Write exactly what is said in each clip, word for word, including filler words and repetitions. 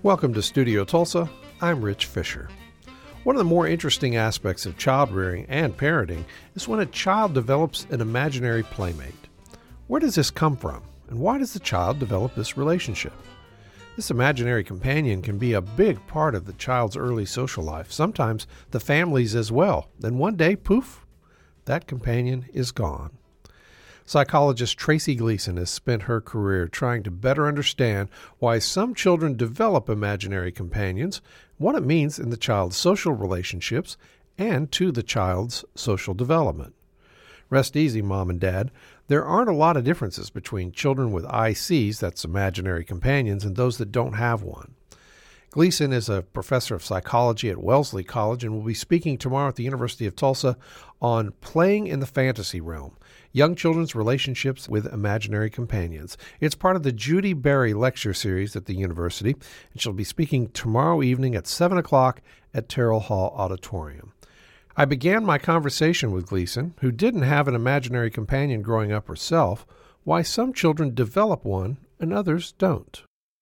Welcome to Studio Tulsa. I'm Rich Fisher. One of the more interesting aspects of child rearing and parenting is when a child develops an imaginary playmate. Where does this come from, and why does the child develop this relationship? This imaginary companion can be a big part of the child's early social life, sometimes the family's as well. Then one day, poof, that companion is gone. Psychologist Tracy Gleason has spent her career trying to better understand why some children develop imaginary companions, what it means in the child's social relationships, and to the child's social development. Rest easy, Mom and Dad. There aren't a lot of differences between children with I Cs, that's imaginary companions, and those that don't have one. Gleason is a professor of psychology at Wellesley College and will be speaking tomorrow at the University of Tulsa on Playing in the Fantasy Realm, Young Children's Relationships with Imaginary Companions. It's part of the Judy Berry Lecture Series at the university, and she'll be speaking tomorrow evening at seven o'clock at Terrell Hall Auditorium. I began my conversation with Gleason, who didn't have an imaginary companion growing up herself, why some children develop one and others don't.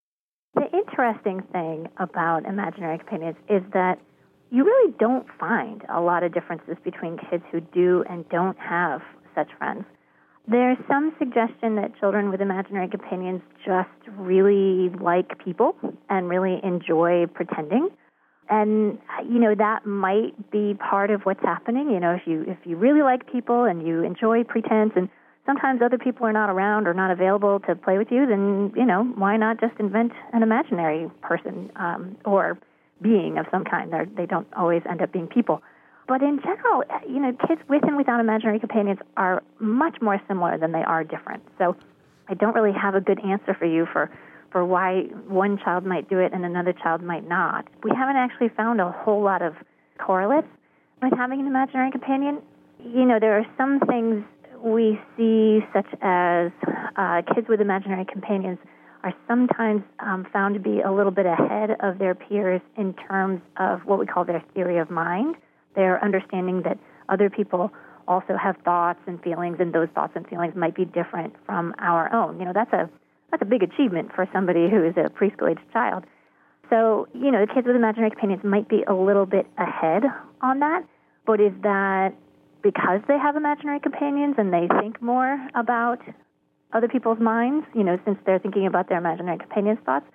The interesting thing about imaginary companions is that you really don't find a lot of differences between kids who do and don't have such friends. There's some suggestion that children with imaginary companions just really like people and really enjoy pretending. And, you know, that might be part of what's happening. You know, if you if you really like people and you enjoy pretense, and sometimes other people are not around or not available to play with you, then, you know, why not just invent an imaginary person um, or being of some kind? They're, they don't always end up being people. But in general, you know, kids with and without imaginary companions are much more similar than they are different. So I don't really have a good answer for you for, for why one child might do it and another child might not. We haven't actually found a whole lot of correlates with having an imaginary companion. You know, there are some things we see, such as uh, kids with imaginary companions are sometimes um, found to be a little bit ahead of their peers in terms of what we call their theory of mind. Their understanding that other people also have thoughts and feelings, and those thoughts and feelings might be different from our own. You know, that's a that's a big achievement for somebody who is a preschool-aged child. So, you know, the kids with imaginary companions might be a little bit ahead on that, but is that because they have imaginary companions and they think more about other people's minds, you know, since they're thinking about their imaginary companions' thoughts?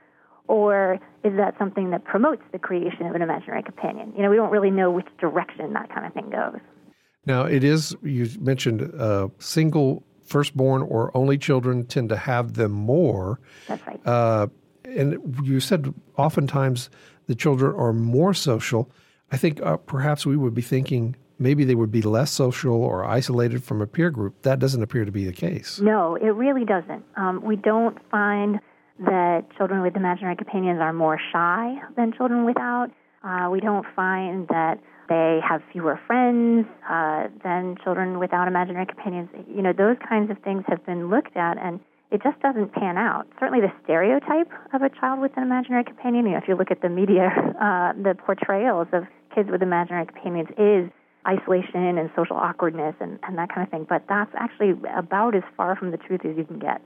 Or is that something that promotes the creation of an imaginary companion? You know, we don't really know which direction that kind of thing goes. Now, it is, you mentioned uh, single firstborn or only children tend to have them more. That's right. Uh, and you said oftentimes the children are more social. I think uh, perhaps we would be thinking maybe they would be less social or isolated from a peer group. That doesn't appear to be the case. No, it really doesn't. Um, we don't find that children with imaginary companions are more shy than children without. Uh, we don't find that they have fewer friends uh, than children without imaginary companions. You know, those kinds of things have been looked at, and it just doesn't pan out. Certainly the stereotype of a child with an imaginary companion, you know, if you look at the media, uh, the portrayals of kids with imaginary companions is isolation and social awkwardness and, and that kind of thing. But that's actually about as far from the truth as you can get.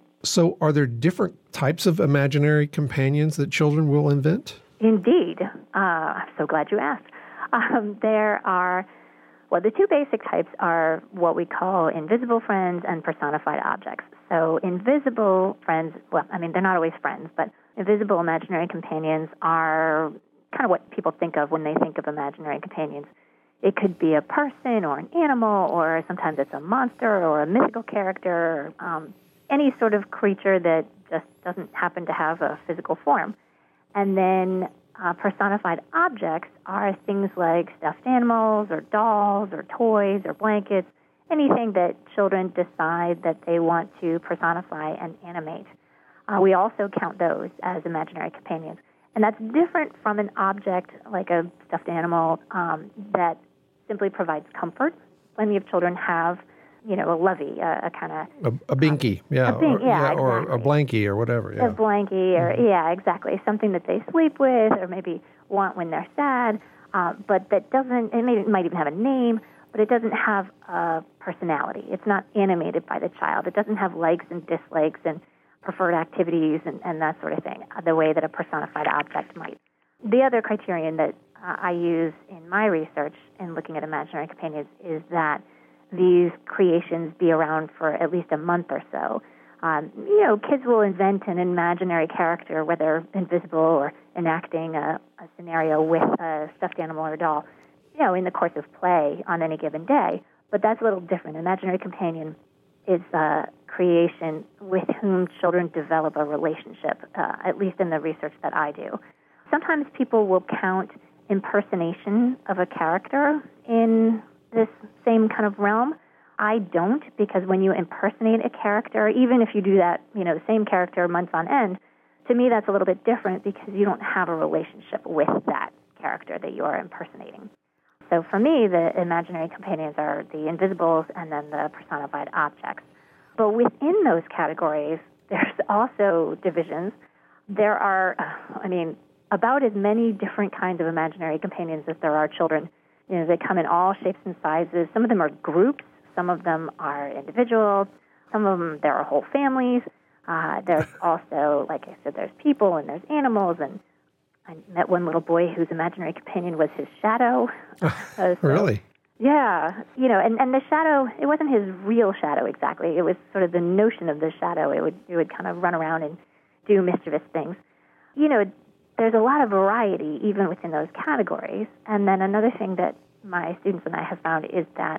So are there different types of imaginary companions that children will invent? Indeed. Uh, I'm so glad you asked. Um, there are, well, the two basic types are what we call invisible friends and personified objects. So invisible friends, well, I mean, they're not always friends, but invisible imaginary companions are kind of what people think of when they think of imaginary companions. It could be a person or an animal, or sometimes it's a monster or a mythical character, um, any sort of creature that just doesn't happen to have a physical form. And then uh, personified objects are things like stuffed animals or dolls or toys or blankets, anything that children decide that they want to personify and animate. Uh, we also count those as imaginary companions. And that's different from an object like a stuffed animal um, that simply provides comfort. Plenty of children have, you know, a lovey, a, a kind of... A, a binky, um, yeah. A bin- or, yeah, yeah or exactly. a blankie or whatever, yeah. A blankie, or, mm-hmm. yeah, exactly. Something that they sleep with or maybe want when they're sad, uh, but that doesn't, it, may, it might even have a name, but it doesn't have a personality. It's not animated by the child. It doesn't have likes and dislikes and preferred activities and, and that sort of thing, the way that a personified object might. The other criterion that uh, I use in my research in looking at imaginary companions is that these creations be around for at least a month or so. Um, you know, kids will invent an imaginary character, whether invisible or enacting a, a scenario with a stuffed animal or doll, you know, in the course of play on any given day. But that's a little different. Imaginary companion is a creation with whom children develop a relationship, uh, at least in the research that I do. Sometimes people will count impersonation of a character in this same kind of realm. I don't, because when you impersonate a character, even if you do that, you know, the same character months on end, to me that's a little bit different because you don't have a relationship with that character that you are impersonating. So for me, the imaginary companions are the invisibles and then the personified objects. But within those categories, there's also divisions. There are, I mean, about as many different kinds of imaginary companions as there are children. You know, they come in all shapes and sizes. Some of them are groups. Some of them are individuals. Some of them, there are whole families. Uh, there's also, like I said, there's people and there's animals. And I met one little boy whose imaginary companion was his shadow. Uh, so, really? Yeah. You know, and, and the shadow, it wasn't his real shadow exactly. It was sort of the notion of the shadow. It would, it would kind of run around and do mischievous things. You know, there's a lot of variety even within those categories. And then another thing that my students and I have found is that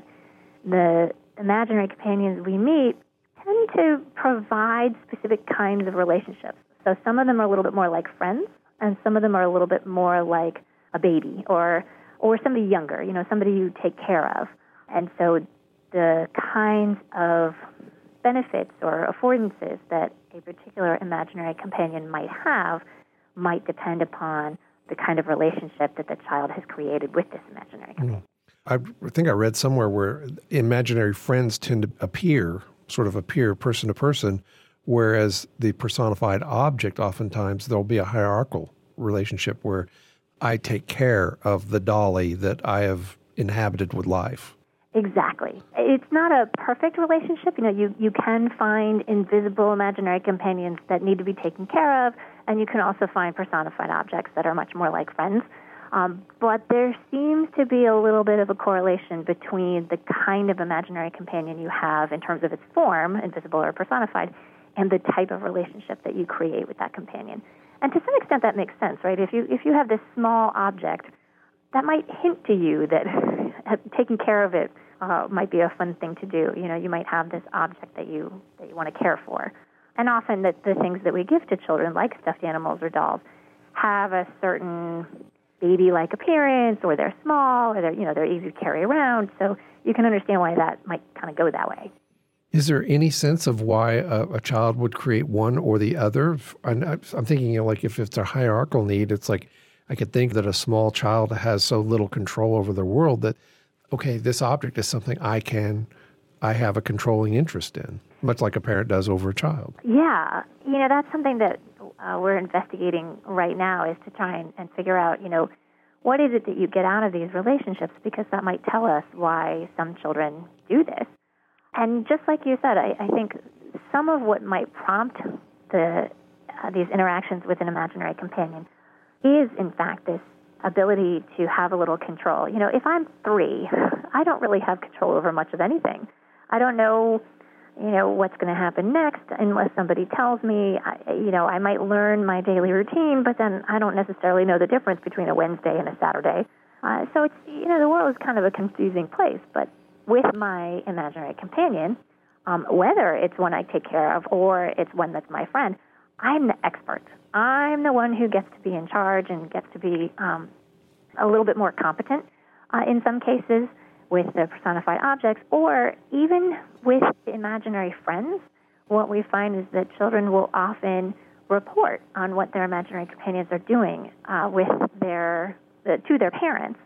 the imaginary companions we meet tend to provide specific kinds of relationships. So some of them are a little bit more like friends, and some of them are a little bit more like a baby or or somebody younger, you know, somebody you take care of. And so the kinds of benefits or affordances that a particular imaginary companion might have might depend upon the kind of relationship that the child has created with this imaginary companion. Mm. I think I read somewhere where imaginary friends tend to appear, sort of appear person to person, whereas the personified object, oftentimes there'll be a hierarchical relationship where I take care of the dolly that I have inhabited with life. Exactly. It's not a perfect relationship. You know, you, you can find invisible imaginary companions that need to be taken care of, and you can also find personified objects that are much more like friends. Um, but there seems to be a little bit of a correlation between the kind of imaginary companion you have in terms of its form, invisible or personified, and the type of relationship that you create with that companion. And to some extent that makes sense, right? If you if you have this small object, that might hint to you that taking care of it uh, might be a fun thing to do. You know, you might have this object that you that you want to care for. And often the, the things that we give to children, like stuffed animals or dolls, have a certain baby-like appearance, or they're small, or they're, you know, they're easy to carry around. So you can understand why that might kind of go that way. Is there any sense of why a, a child would create one or the other? I'm, I'm thinking, you know, like if it's a hierarchical need, it's like I could think that a small child has so little control over their world that, okay, this object is something I can, I have a controlling interest in, much like a parent does over a child. Yeah. You know, that's something that uh, we're investigating right now, is to try and, and figure out, you know, what is it that you get out of these relationships, because that might tell us why some children do this. And just like you said, I, I think some of what might prompt the uh, these interactions with an imaginary companion is, in fact, this ability to have a little control. You know, if I'm three, I don't really have control over much of anything. I don't know, you know, what's going to happen next unless somebody tells me. I, you know, I might learn my daily routine, but then I don't necessarily know the difference between a Wednesday and a Saturday. Uh, so it's, you know, the world is kind of a confusing place. But with my imaginary companion, um, whether it's one I take care of or it's one that's my friend, I'm the expert. I'm the one who gets to be in charge and gets to be um, a little bit more competent uh, in some cases with the personified objects, or even with imaginary friends. What we find is that children will often report on what their imaginary companions are doing uh, with their uh, to their parents.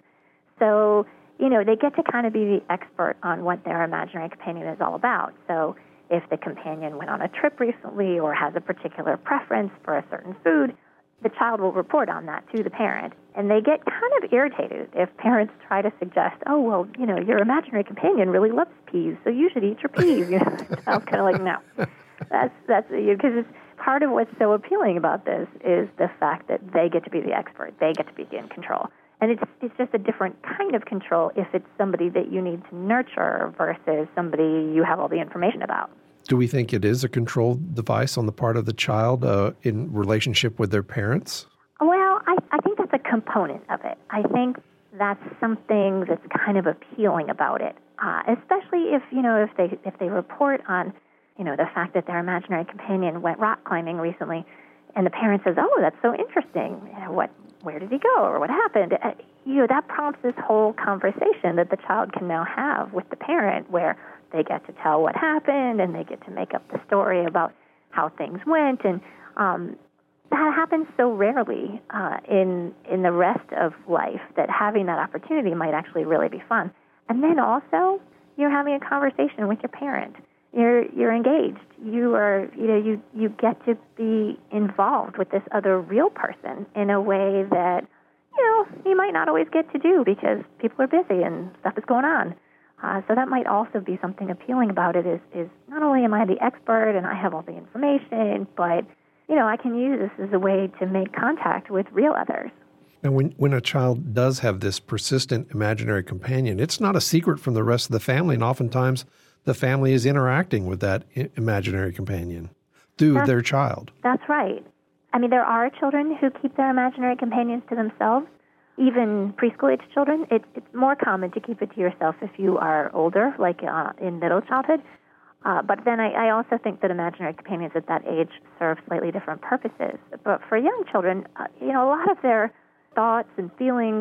So, you know, they get to kind of be the expert on what their imaginary companion is all about. So if the companion went on a trip recently or has a particular preference for a certain food, the child will report on that to the parent. And they get kind of irritated if parents try to suggest, oh, well, you know, your imaginary companion really loves peas, so you should eat your peas. You know, the child's kind of like, no. That's, that's, because it's, part of what's so appealing about this is the fact that they get to be the expert. They get to be in control. And it's it's just a different kind of control if it's somebody that you need to nurture versus somebody you have all the information about. Do we think it is a control device on the part of the child uh, in relationship with their parents? Well, I, I think that's a component of it. I think that's something that's kind of appealing about it, uh, especially if, you know, if they if they report on, you know, the fact that their imaginary companion went rock climbing recently, and the parent says, "Oh, that's so interesting. You know, what, where did he go, or what happened?" Uh, you know, that prompts this whole conversation that the child can now have with the parent, where they get to tell what happened, and they get to make up the story about how things went, and um, that happens so rarely uh, in in the rest of life that having that opportunity might actually really be fun. And then also, you're having a conversation with your parent. You're you're engaged. You are you know you you get to be involved with this other real person in a way that you know you might not always get to do because people are busy and stuff is going on. Uh, so that might also be something appealing about it. Is is not only am I the expert and I have all the information, but you know I can use this as a way to make contact with real others. And when, when a child does have this persistent imaginary companion, it's not a secret from the rest of the family, and oftentimes the family is interacting with that I- imaginary companion through that's, their child. That's right. I mean, there are children who keep their imaginary companions to themselves, even preschool-age children. It, it's more common to keep it to yourself if you are older, like uh, in middle childhood. Uh, but then I, I also think that imaginary companions at that age serve slightly different purposes. But for young children, uh, you know, a lot of their thoughts and feelings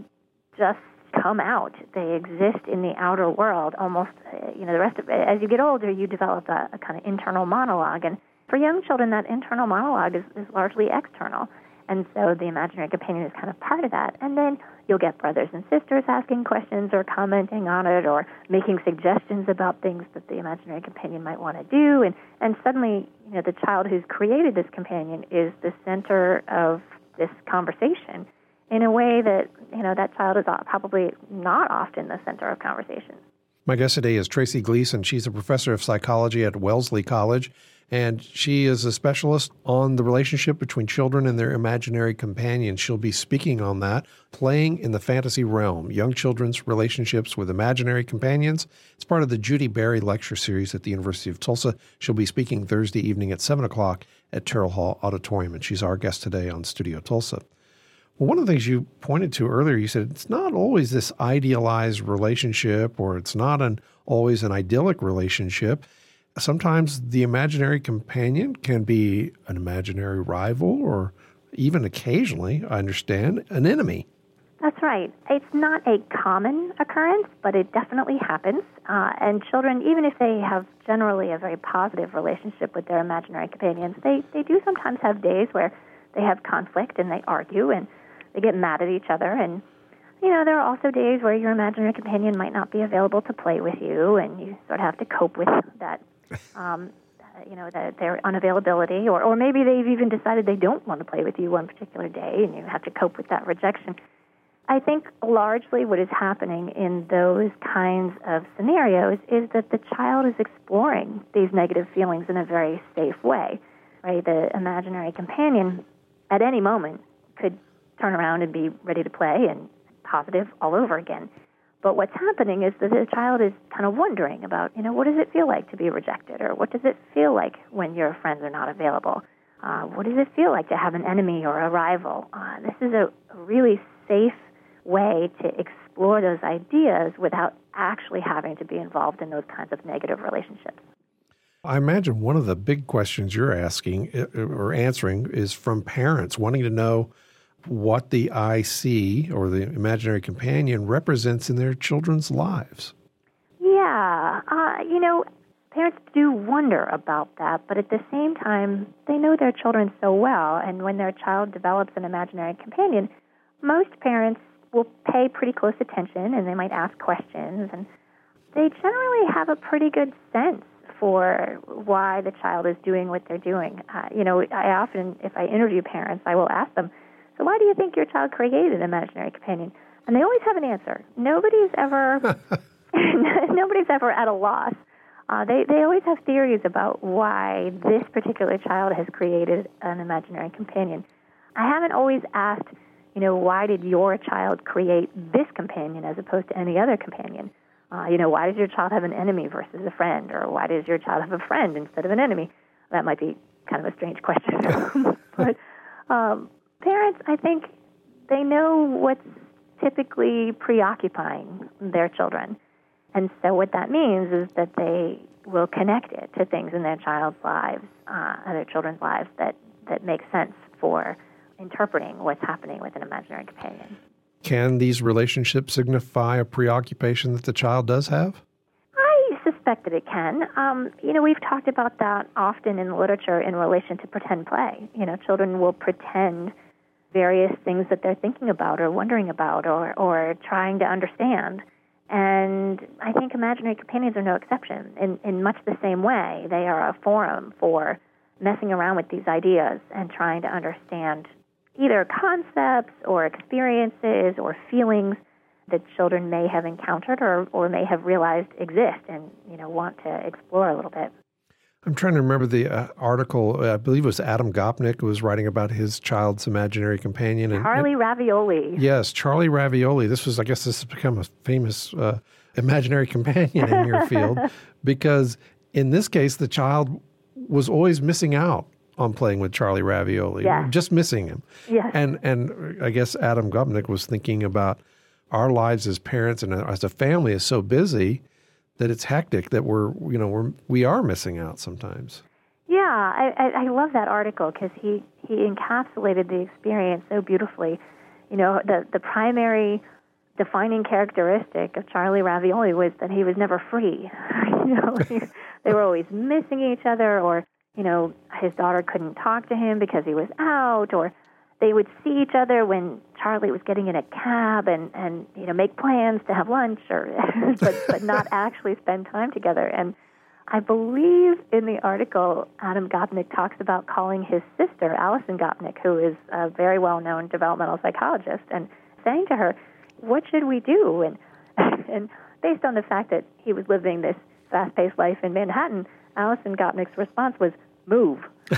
just come out. They exist in the outer world almost, uh, you know, the rest of it. As you get older, you develop a, a kind of internal monologue. And for young children, that internal monologue is, is largely external. And so the imaginary companion is kind of part of that. And then you'll get brothers and sisters asking questions or commenting on it or making suggestions about things that the imaginary companion might want to do. And, and suddenly, you know, the child who's created this companion is the center of this conversation in a way that, you know, that child is probably not often the center of conversation. My guest today is Tracy Gleason. She's a professor of psychology at Wellesley College, and she is a specialist on the relationship between children and their imaginary companions. She'll be speaking on that, Playing in the Fantasy Realm, Young Children's Relationships with Imaginary Companions. It's part of the Judy Berry Lecture Series at the University of Tulsa. She'll be speaking Thursday evening at seven o'clock at Terrell Hall Auditorium, and she's our guest today on Studio Tulsa. Well, one of the things you pointed to earlier, you said it's not always this idealized relationship, or it's not an always an idyllic relationship. Sometimes the imaginary companion can be an imaginary rival, or even occasionally, I understand, an enemy. That's right. It's not a common occurrence, but it definitely happens. Uh, and children, even if they have generally a very positive relationship with their imaginary companions, they, they do sometimes have days where they have conflict and they argue and they get mad at each other. And, you know, there are also days where your imaginary companion might not be available to play with you, and you sort of have to cope with that, um, you know, the, their unavailability. Or, or maybe they've even decided they don't want to play with you one particular day, and you have to cope with that rejection. I think largely what is happening in those kinds of scenarios is that the child is exploring these negative feelings in a very safe way, right? The imaginary companion at any moment could turn around and be ready to play and positive all over again. But what's happening is that the child is kind of wondering about, you know, what does it feel like to be rejected? Or what does it feel like when your friends are not available? Uh, what does it feel like to have an enemy or a rival? Uh, this is a, a really safe way to explore those ideas without actually having to be involved in those kinds of negative relationships. I imagine one of the big questions you're asking or answering is from parents wanting to know what the I C or the imaginary companion represents in their children's lives. Yeah, uh, you know, parents do wonder about that, but at the same time, they know their children so well, and when their child develops an imaginary companion, most parents will pay pretty close attention, and they might ask questions, and they generally have a pretty good sense for why the child is doing what they're doing. Uh, you know, I often, if I interview parents, I will ask them, so why do you think your child created an imaginary companion? And they always have an answer. Nobody's ever, nobody's ever at a loss Uh, they, they always have theories about why this particular child has created an imaginary companion. I haven't always asked, you know, why did your child create this companion as opposed to any other companion? Uh, you know, why does your child have an enemy versus a friend? Or why does your child have a friend instead of an enemy? That might be kind of a strange question. But um, parents, I think, they know what's typically preoccupying their children. And so what that means is that they will connect it to things in their child's lives, uh, their children's lives, that, that make sense for interpreting what's happening with an imaginary companion. Can these relationships signify a preoccupation that the child does have? I suspect that it can. Um, you know, we've talked about that often in literature in relation to pretend play. You know, children will pretend various things that they're thinking about or wondering about or, or trying to understand. And I think imaginary companions are no exception. In, in much the same way, they are a forum for messing around with these ideas and trying to understand either concepts or experiences or feelings that children may have encountered or, or may have realized exist and, you know, want to explore a little bit. I'm trying to remember the uh, article. uh, I believe it was Adam Gopnik who was writing about his child's imaginary companion. And, Charlie and, Ravioli. Yes, Charlie Ravioli. This was, I guess this has become a famous uh, imaginary companion in your field because in this case, the child was always missing out on playing with Charlie Ravioli, yes. just missing him. Yes. And and I guess Adam Gopnik was thinking about our lives as parents and as a family is so busy that it's hectic that we're, you know, we're, we are missing out sometimes. Yeah, I, I, I love that article because he, he encapsulated the experience so beautifully. You know, the, the primary defining characteristic of Charlie Ravioli was that he was never free. you know, they were always missing each other, or you know, his daughter couldn't talk to him because he was out, or they would see each other when Charlie was getting in a cab and, and you know, make plans to have lunch, or but, but not actually spend time together. And I believe in the article, Adam Gopnik talks about calling his sister, Alison Gopnik, who is a very well-known developmental psychologist, and saying to her, what should we do? And, and based on the fact that he was living this fast-paced life in Manhattan, Alison Gopnik's response was, move.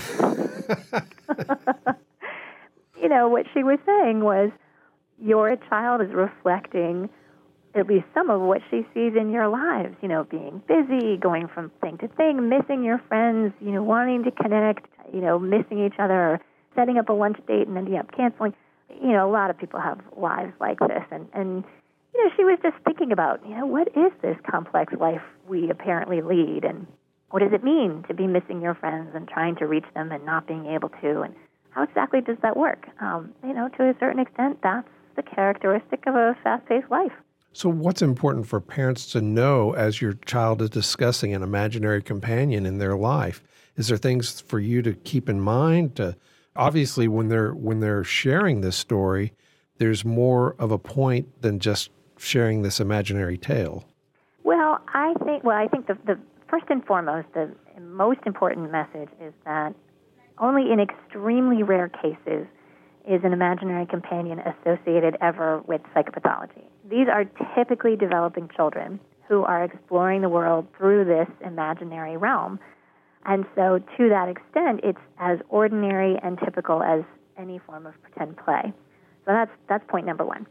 You know, what she was saying was, your child is reflecting at least some of what she sees in your lives, you know, being busy, going from thing to thing, missing your friends, you know, wanting to connect, you know, missing each other, or setting up a lunch date and ending up canceling. You know, a lot of people have lives like this. And, and you know, she was just thinking about, you know, what is this complex life we apparently lead, and what does it mean to be missing your friends and trying to reach them and not being able to, and how exactly does that work? Um, you know, to a certain extent, that's the characteristic of a fast-paced life. So what's important for parents to know as your child is discussing an imaginary companion in their life? Is there things for you to keep in mind? To, obviously, when they're when they're sharing this story, there's more of a point than just sharing this imaginary tale. Well, I think well, I think the, the first and foremost, the most important message is that only in extremely rare cases is an imaginary companion associated ever with psychopathology. These are typically developing children who are exploring the world through this imaginary realm. And so to that extent, it's as ordinary and typical as any form of pretend play. So that's that's point number one.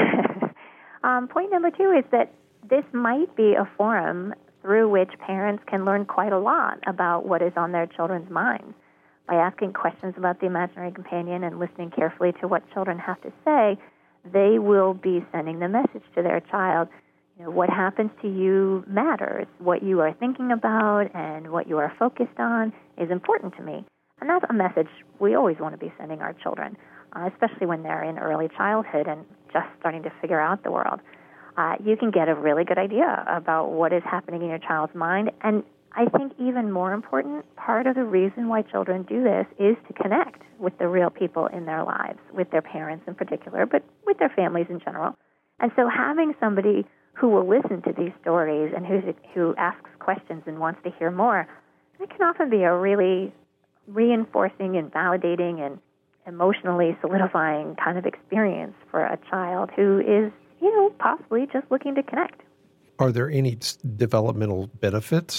um, point number two is that this might be a forum through which parents can learn quite a lot about what is on their children's minds. By asking questions about the imaginary companion and listening carefully to what children have to say, they will be sending the message to their child, you know, what happens to you matters. What you are thinking about and what you are focused on is important to me. And that's a message we always want to be sending our children, uh, especially when they're in early childhood and just starting to figure out the world. Uh, you can get a really good idea about what is happening in your child's mind. And I think even more important, part of the reason why children do this is to connect with the real people in their lives, with their parents in particular, but with their families in general. And so having somebody who will listen to these stories and who who asks questions and wants to hear more, it can often be a really reinforcing and validating and emotionally solidifying kind of experience for a child who is, you know, possibly just looking to connect. Are there any developmental benefits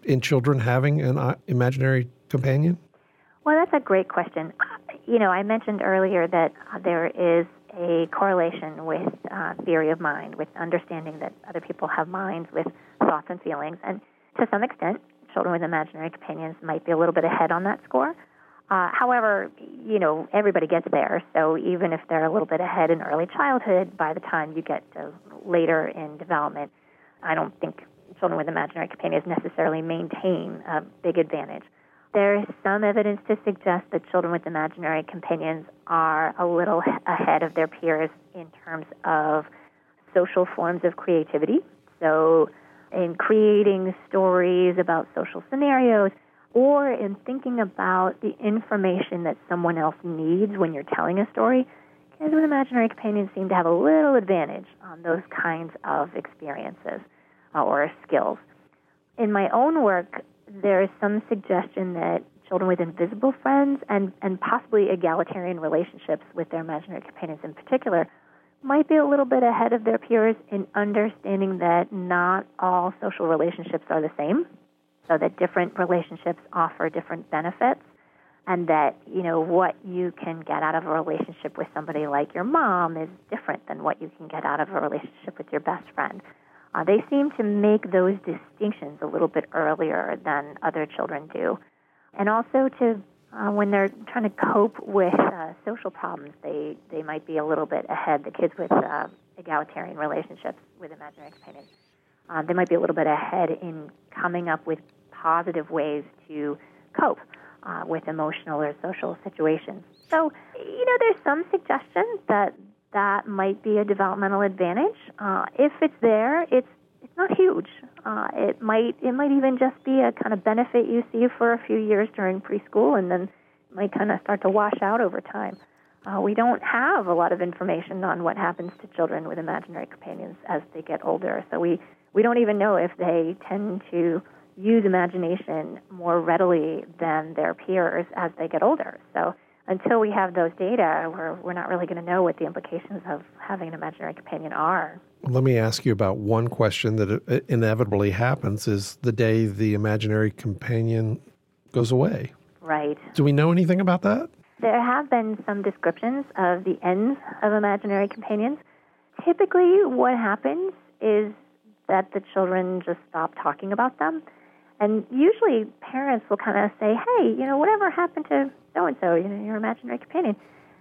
in children having an uh, imaginary companion? Well, that's a great question. You know, I mentioned earlier that uh, there is a correlation with uh, theory of mind, with understanding that other people have minds with thoughts and feelings. And to some extent, children with imaginary companions might be a little bit ahead on that score. Uh, however, you know, everybody gets there. So even if they're a little bit ahead in early childhood, by the time you get to later in development, I don't think children with imaginary companions necessarily maintain a big advantage. There is some evidence to suggest that children with imaginary companions are a little ahead of their peers in terms of social forms of creativity. So in creating stories about social scenarios, or in thinking about the information that someone else needs when you're telling a story, kids with imaginary companions seem to have a little advantage on those kinds of experiences uh, or skills. In my own work, there is some suggestion that children with invisible friends and, and possibly egalitarian relationships with their imaginary companions in particular might be a little bit ahead of their peers in understanding that not all social relationships are the same, so that different relationships offer different benefits, and that, you know, what you can get out of a relationship with somebody like your mom is different than what you can get out of a relationship with your best friend. Uh, they seem to make those distinctions a little bit earlier than other children do. And also to uh, when they're trying to cope with uh, social problems, they, they might be a little bit ahead, the kids with uh, egalitarian relationships with imaginary companions. Uh, they might be a little bit ahead in coming up with positive ways to cope uh, with emotional or social situations. So, you know, there's some suggestion that that might be a developmental advantage. Uh, if it's there, it's it's not huge. Uh, it might it might even just be a kind of benefit you see for a few years during preschool, and then it might kind of start to wash out over time. Uh, we don't have a lot of information on what happens to children with imaginary companions as they get older, so we, we don't even know if they tend to use imagination more readily than their peers as they get older. So until we have those data, we're, we're not really going to know what the implications of having an imaginary companion are. Let me ask you about one question that inevitably happens is the day the imaginary companion goes away. Right. Do we know anything about that? There have been some descriptions of the ends of imaginary companions. Typically, what happens is that the children just stop talking about them. And usually parents will kind of say, hey, you know, whatever happened to so-and-so, you know, your imaginary companion?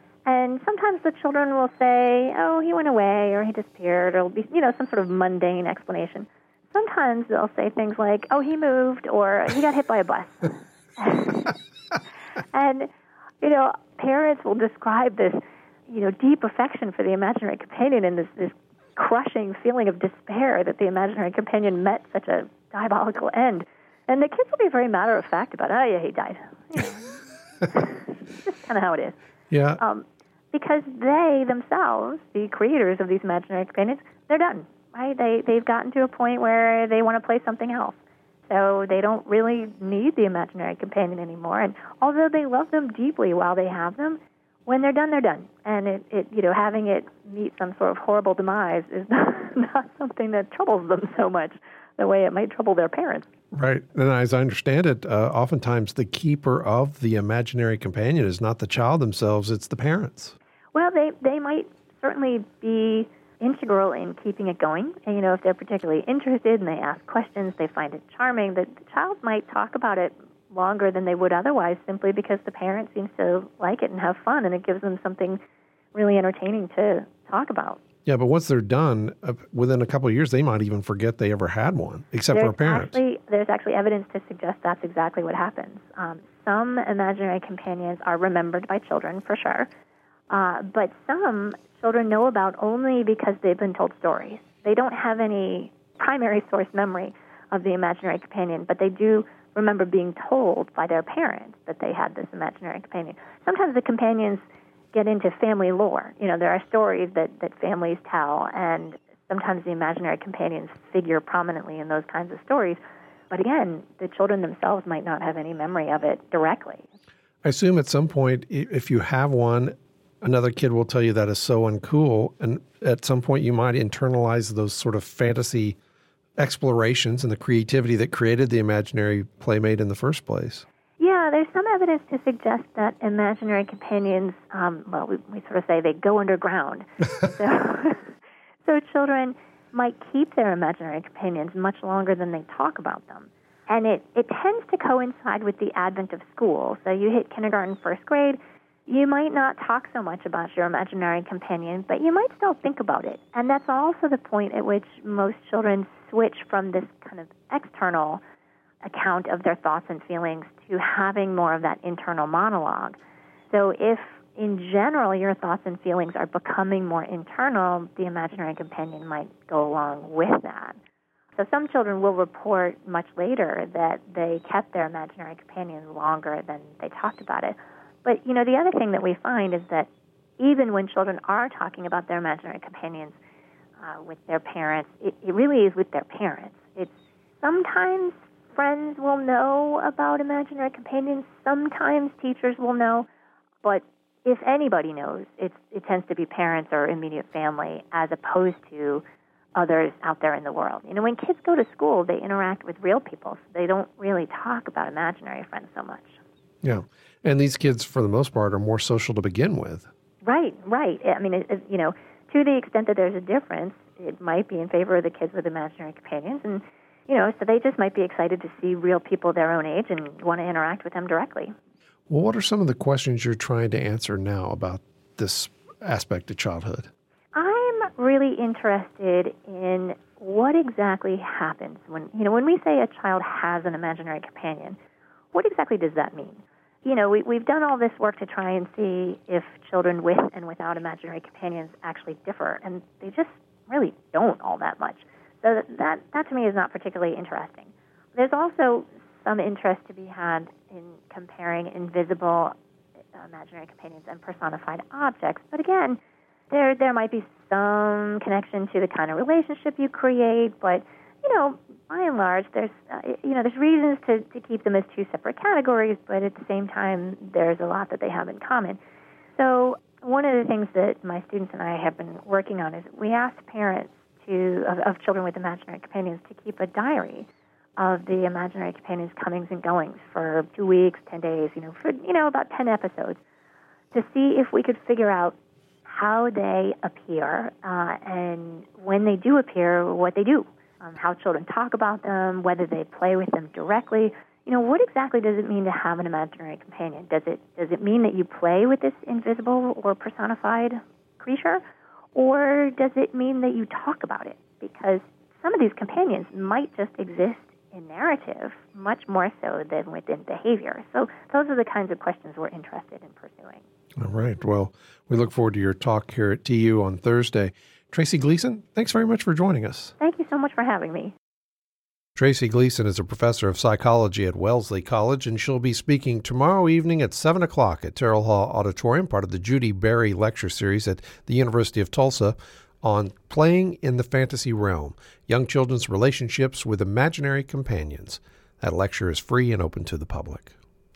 And sometimes the children will say, oh, he went away or he disappeared, or it'll be, you know, some sort of mundane explanation. Sometimes they'll say things like, oh, he moved or he got hit by a bus. And, you know, parents will describe this, you know, deep affection for the imaginary companion and this, this crushing feeling of despair that the imaginary companion met such a diabolical end. And the kids will be very matter-of-fact about it. Oh, yeah, he died. You know. Just kind of how it is. Yeah. Um, because they themselves, the creators of these imaginary companions, they're done, right? They, they've gotten to a point where they want to play something else. So they don't really need the imaginary companion anymore. And although they love them deeply while they have them, when they're done, they're done. And it, it you know, having it meet some sort of horrible demise is not, not something that troubles them so much the way it might trouble their parents. Right. And as I understand it, uh, oftentimes the keeper of the imaginary companion is not the child themselves, it's the parents. Well, they, they might certainly be integral in keeping it going. And, you know, if they're particularly interested and they ask questions, they find it charming, the, the child might talk about it longer than they would otherwise simply because the parent seems to like it and have fun, and it gives them something really entertaining to talk about. Yeah, but once they're done, uh, within a couple of years, they might even forget they ever had one, except there's for parents. Actually, there's actually evidence to suggest that's exactly what happens. Um, some imaginary companions are remembered by children, for sure, uh, but some children know about only because they've been told stories. They don't have any primary source memory of the imaginary companion, but they do remember being told by their parents that they had this imaginary companion. Sometimes the companions get into family lore. You know, there are stories that, that families tell, and sometimes the imaginary companions figure prominently in those kinds of stories. But again, the children themselves might not have any memory of it directly. I assume at some point, if you have one, another kid will tell you that is so uncool, and at some point you might internalize those sort of fantasy explorations and the creativity that created the imaginary playmate in the first place. Yeah, there's some evidence to suggest that imaginary companions, um, well, we, we sort of say they go underground. so, so children might keep their imaginary companions much longer than they talk about them. And it, it tends to coincide with the advent of school. So you hit kindergarten, first grade, you might not talk so much about your imaginary companion, but you might still think about it. And that's also the point at which most children switch from this kind of external account of their thoughts and feelings to having more of that internal monologue. So if, in general, your thoughts and feelings are becoming more internal, the imaginary companion might go along with that. So some children will report much later that they kept their imaginary companion longer than they talked about it. But, you know, the other thing that we find is that even when children are talking about their imaginary companions uh, with their parents, it, it really is with their parents. It's sometimes friends will know about imaginary companions, sometimes teachers will know, but if anybody knows, it's, it tends to be parents or immediate family as opposed to others out there in the world. You know, when kids go to school, they interact with real people, so they don't really talk about imaginary friends so much. Yeah, and these kids, for the most part, are more social to begin with. Right, right. I mean, it, it, you know, to the extent that there's a difference, it might be in favor of the kids with imaginary companions, and, you know, so they just might be excited to see real people their own age and want to interact with them directly. Well, what are some of the questions you're trying to answer now about this aspect of childhood? I'm really interested in what exactly happens when, you know, when we say a child has an imaginary companion, what exactly does that mean? You know, we, we've done all this work to try and see if children with and without imaginary companions actually differ, and they just really don't all that much. So that, that, that to me is not particularly interesting. There's also some interest to be had in comparing invisible imaginary companions and personified objects. But again, there there might be some connection to the kind of relationship you create, but, you know, by and large, there's uh, you know there's reasons to, to keep them as two separate categories, but at the same time, there's a lot that they have in common. So one of the things that my students and I have been working on is we asked parents to of, of children with imaginary companions to keep a diary of the imaginary companions' comings and goings for two weeks, ten days, you know, for you know about ten episodes, to see if we could figure out how they appear uh, and when they do appear, what they do. Um, how children talk about them, whether they play with them directly. You know, what exactly does it mean to have an imaginary companion? Does it does it mean that you play with this invisible or personified creature? Or does it mean that you talk about it? Because some of these companions might just exist in narrative much more so than within behavior. So those are the kinds of questions we're interested in pursuing. All right. Well, we look forward to your talk here at T U on Thursday. Tracy Gleason, thanks very much for joining us. Thank you so much for having me. Tracy Gleason is a professor of psychology at Wellesley College, and she'll be speaking tomorrow evening at seven o'clock at Terrell Hall Auditorium, part of the Judy Berry Lecture Series at the University of Tulsa, on Playing in the Fantasy Realm, Young Children's Relationships with Imaginary Companions. That lecture is free and open to the public.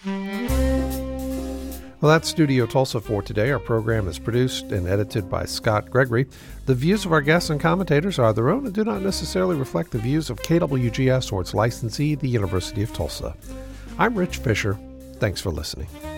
Well, that's Studio Tulsa for today. Our program is produced and edited by Scott Gregory. The views of our guests and commentators are their own and do not necessarily reflect the views of K W G S or its licensee, the University of Tulsa. I'm Rich Fisher. Thanks for listening.